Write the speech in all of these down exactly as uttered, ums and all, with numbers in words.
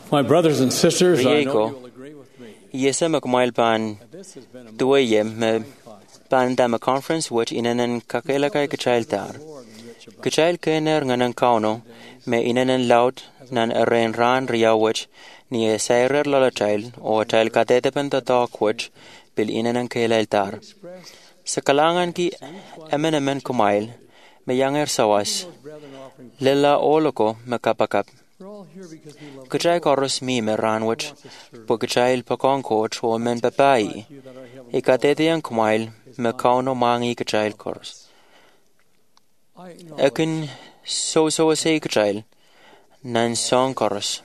My brothers and sisters, I know Rieko, you'll agree with me. yesema kumail pan that This has been a tuwaye most me exciting conference. pan dama conference which inanan kakela kay kachail tar. Lord and rich about Kachail kener nganan kauno me inanan laut nan aren ran riyawich ni e sairer lalachail o chail katete pentatok which bil inanan kailal tar. expressed Sa kalangan ki emenemen kumail me yanger sawas those brethren offering. lila oloko me kapakap. We're all here because we love Kachai korus mi me ranwich po kachail pakong coach o men papai. you that our heavenly Ikatete yang kumail me kauno mangi kachail korus. I acknowledge Ekin so so say kachail nan song korus.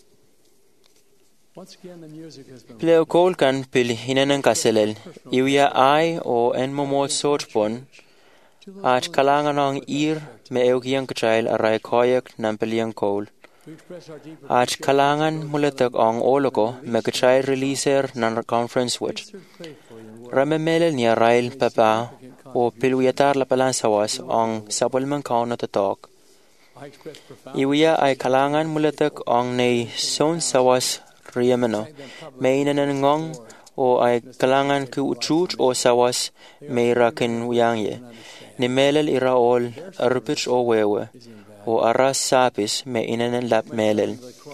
once again the music has been Pleo kol kan pil hinanan kaselel. Iwya ai o en momot sochpon. to those Ach kalangan ang ir me eugiyang kachail aray koyak nan piliang kol. we express our deep Ach kalangan mulatak ang oloko me kachail releaser nan conference which. faithfully and work Ramemele ni arail papa o pilwiyatar la palansawas ang sapulman kauna tatok. I express profound Iwiya ay kalangan mulatak ang nay son sawas riyamano. May nanangong o ay kalangan ku uchuch o sawas may rakin uyangye. Ni melel iraol arupich o wewe o aras sapis may inanan lap melel.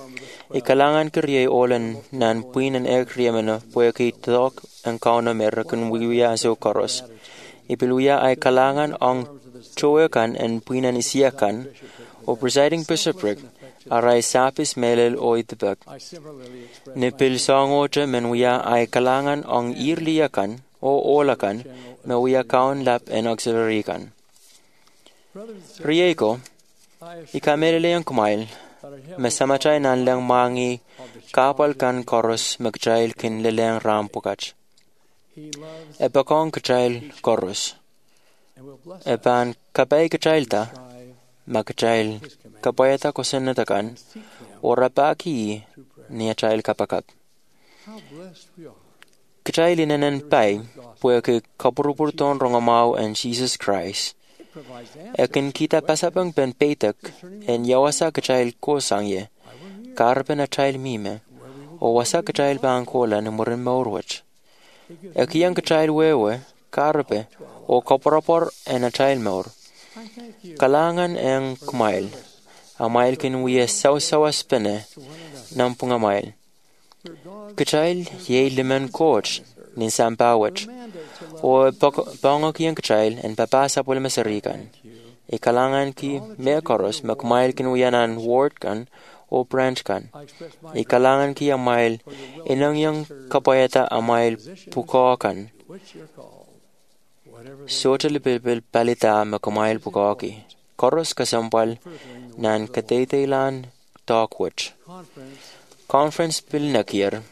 Ikalangan kriye olan nan puinan ek riyamano pueki tok ang kauna merakun wiya so koros. Ipiluya ay kalangan ang choekan and puinan isiakan o presiding bishopric aray sapis melel o itibak. I similarly express Nipil songote menwiya ay kalangan ang irliyakan o olakan mewiya kaun lap en auxiliary kan. brothers and sisters, Rieko, I assure ikamelele ang kumail, that our heavenly mesamachay nan lang mangi kapal kan koros magchail kin leleng rampukach. He loves Epakong kachail koros. and will bless us. Epan kapay kachail ta, Strive magkachail kapayata kosenatakan, seek Him o rapaki niya chail kapakat. how blessed we are. Kachail inanan pay, pueke kapurupurton rongamaw and Jesus Christ. It provides Ekin answers. kita pasapang pen petak en yawasa kachail kosangye, karpen a chail mime, o wasa kachail bang kola ni murin maurwach. Ekiyang kachail wewe, karpe, o kopropor en a chail maur. I thank you Kalangan en kumail, a mail kin wiye saw sawa spene, nampung a mail. for God Kachail ye limen coach, nin sampawach, mandate to love o bangok yang kachail en papasa pul masarikan. Ikalangan ki me koros makmail kin wiyanan ward kan o branch kan. I express my Ikalangan ki ang mail inang yang kapayata ang mail puko kan. which you're called, whatever the Social bilbil palita makumail pukoki. Koros kasampal nan katetailan talkwich. conference Conference bil nakir.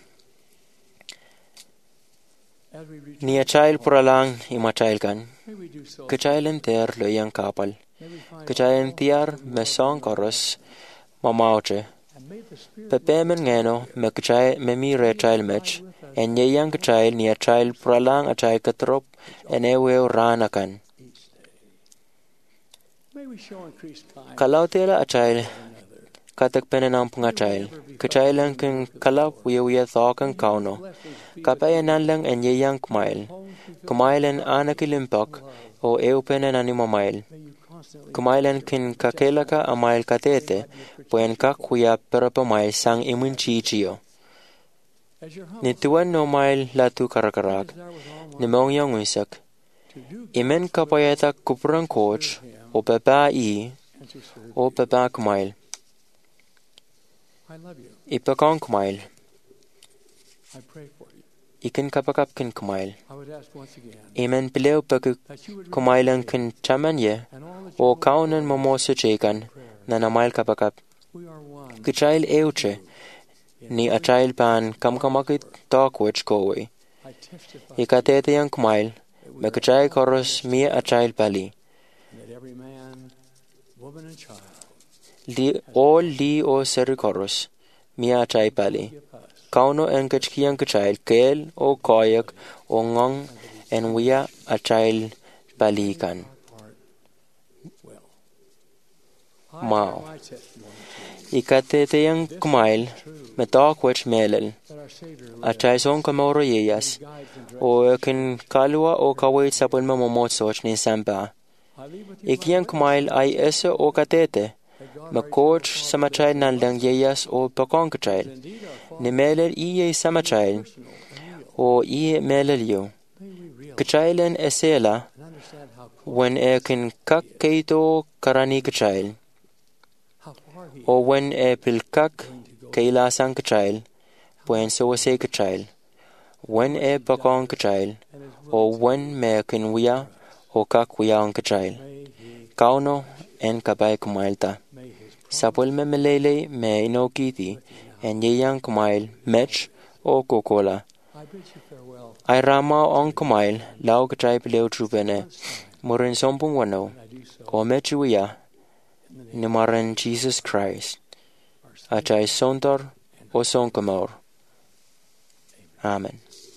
as we reach. Niya chail puralang imachail kan. May we do so. Kachail enter lo yang kapal. May we find Kachail tiar mesong koros mamauche. and may the Spirit Pepemen ngeno me kachay me mi re child match en ye yang kachay ni a child pralang a child katrop en ewe ranakan. each day. May we show increased kindness Kalau tela a child to another. katak penenang punga child. Kachay lang kin kalap wiya wiya thokan kauno. Kapaya nan lang en ye yang kumail. Kumail en anakilimpak o ewe penen animamail. May you constantly Kumailan kin kakelaka amail katete puen kakuya perapamail sang imunchichio. as your humble Nituan no mail latu karakarak. desire with all my Nimong yang wisak. to do Imen kapayata kuprang coach o papa i and to serve. o papa kumail. I love you. Ipakong kumail. I pray for you. Ikin kapakap kin kumail. I would ask once again Imen pileo paku that you would kumailan kin chamanye and all that o you kaunan momoso chekan na namail kapakap. we are one. Kichail euche ni a child pan kamkamakit talkwich kowe. I testify Ikatete yang kumail. Mekachay koros mi a child pali. that every man, woman, and child Li all li o seri koros mi a chay pali. give us Kauno en kachkiyang kachayl kel o koyak o ngong en wiya a chayl balikan. heart well. Mao. I bear my testimony to you. Ikatete yang kumail matakwech melel. that our Savior lives, Achai son kamoro yeyas. guides and directs. O ekin kalua o kawait sapul mamomotsoch ni samba. I leave with you Ikian kumail ay ese o katete. that God, Makoch samachai naldang yeyas o pakonkachail. indeed our Father, Ni melel iye samachail. personal and real. O iye melel yo. May we realize Kachailen esela. and understand how close, When ekin kak keito karani kachail. how far He O is when e pilkak willing to go. kailasan kachail. When so se kachail. When e pakon kachail. And His O will when me kin wia o kak wia on kachail. may He, Kauno en kabay kumailta. may His promise Sapul me melele me inokiti en yeyang kumail mech o kokola. I bid you farewell. Ay rama on kumail lau kachay pileo trupene. Murin sompung wano. And I do so O mechuya in the name nimaran Jesus Christ. of our Savior Achay sontor and o sonkamor. Amen.